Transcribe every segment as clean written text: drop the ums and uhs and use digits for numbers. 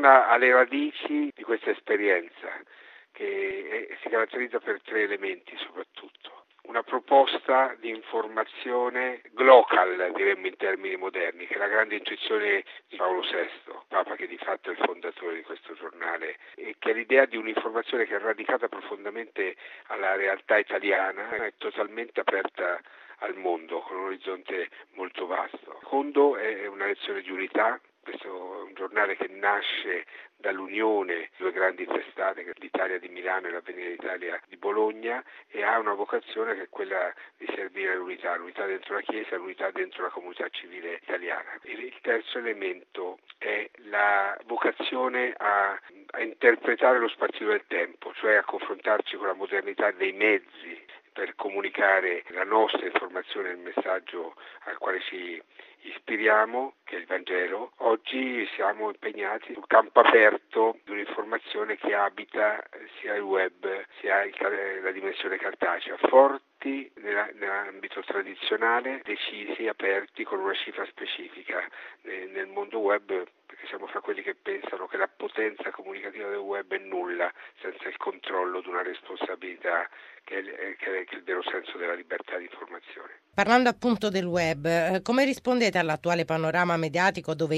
torna alle radici di questa esperienza che si caratterizza per 3 elementi soprattutto. Una proposta di informazione global, diremmo in termini moderni, che è la grande intuizione di Paolo VI, Papa che di fatto è il fondatore di questo giornale, e che è l'idea di un'informazione che è radicata profondamente alla realtà italiana, è totalmente aperta al mondo, con un orizzonte molto vasto. Secondo è una lezione di unità. Questo è un giornale che nasce dall'unione di 2 grandi testate, l'Italia di Milano e l'Avvenire d'Italia di Bologna, e ha una vocazione che è quella di servire l'unità dentro la Chiesa, l'unità dentro la comunità civile italiana. Il terzo elemento è la vocazione a interpretare lo spazio del tempo, cioè a confrontarci con la modernità dei mezzi per comunicare la nostra informazione e il messaggio al quale ci ispiriamo, che è il Vangelo. Oggi siamo impegnati sul campo aperto di un'informazione che abita sia il web sia la dimensione cartacea, forti nell'ambito tradizionale, decisi, aperti con una cifra specifica. Nel mondo web, perché siamo fra quelli che pensano che la potenza comunicativa del web è nulla senza il controllo di una responsabilità che è il vero senso della libertà di informazione. Parlando appunto del web, come rispondete all'attuale panorama mediatico dove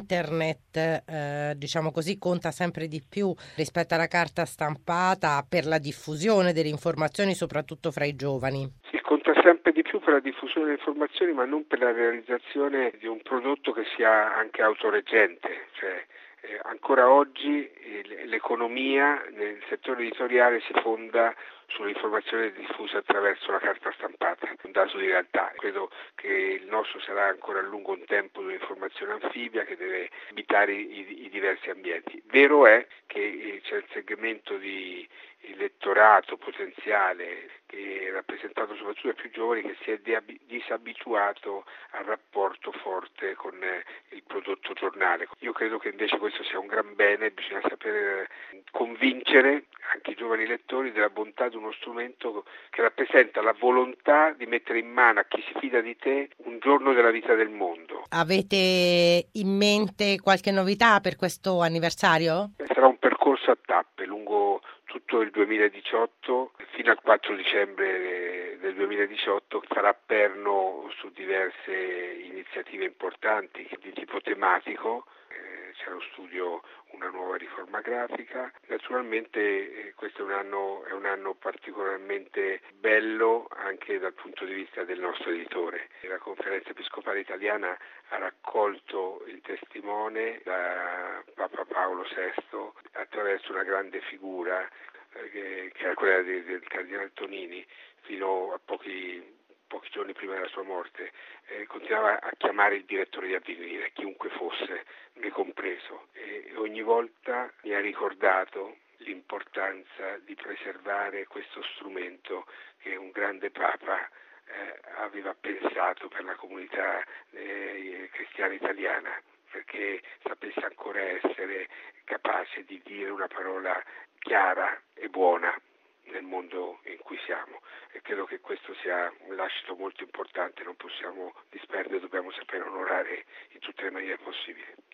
internet, diciamo così, conta sempre di più rispetto alla carta stampata per la diffusione delle informazioni, soprattutto fra i giovani? Si conta sempre di più per la diffusione delle informazioni, ma non per la realizzazione di un prodotto che sia anche autoreggente, cioè ancora oggi l'economia nel settore editoriale si fonda sull'informazione diffusa attraverso la carta stampata, un dato di realtà. Credo che il nostro sarà ancora a lungo un tempo di un'informazione anfibia che deve abitare i diversi ambienti. Vero è che c'è il segmento di elettorato potenziale che è rappresentato soprattutto dai più giovani, che si è disabituato al rapporto forte con il prodotto giornale. Io credo che invece questo sia un gran bene, bisogna saper convincere anche i giovani lettori della bontà di uno strumento che rappresenta la volontà di mettere in mano a chi si fida di te un giorno della vita del mondo. Avete in mente qualche novità per questo anniversario? Sarà un percorso a tappe lungo tutto il 2018, fino al 4 dicembre del 2018 farà perno su diverse iniziative importanti di tipo tematico. C'è allo studio una nuova riforma grafica. Naturalmente questo è un anno particolarmente bello anche dal punto di vista del nostro editore. La Conferenza Episcopale Italiana ha raccolto il testimone da Papa Paolo VI attraverso una grande figura che era quella del Cardinale Tonini fino a pochi giorni prima della sua morte. Continuava a chiamare il direttore di Avvenire, chiunque fosse, me compreso, e ogni volta mi ha ricordato l'importanza di preservare questo strumento che un grande Papa aveva pensato per la comunità cristiana italiana, perché sapesse ancora essere capace di dire una parola chiara e buona nel mondo in cui siamo, e credo che questo sia un lascito molto importante, non possiamo disperdere, dobbiamo saper onorare in tutte le maniere possibili.